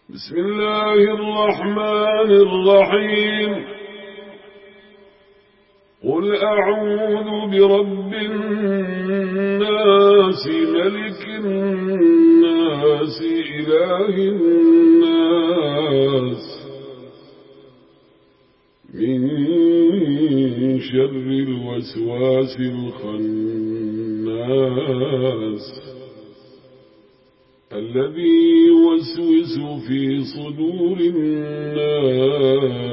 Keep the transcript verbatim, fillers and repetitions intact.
بسم الله الرحمن الرحيم. قل أعوذ برب الناس ملك الناس إله الناس من شر الوسواس الخناس الذي يوسوس في صدور الناس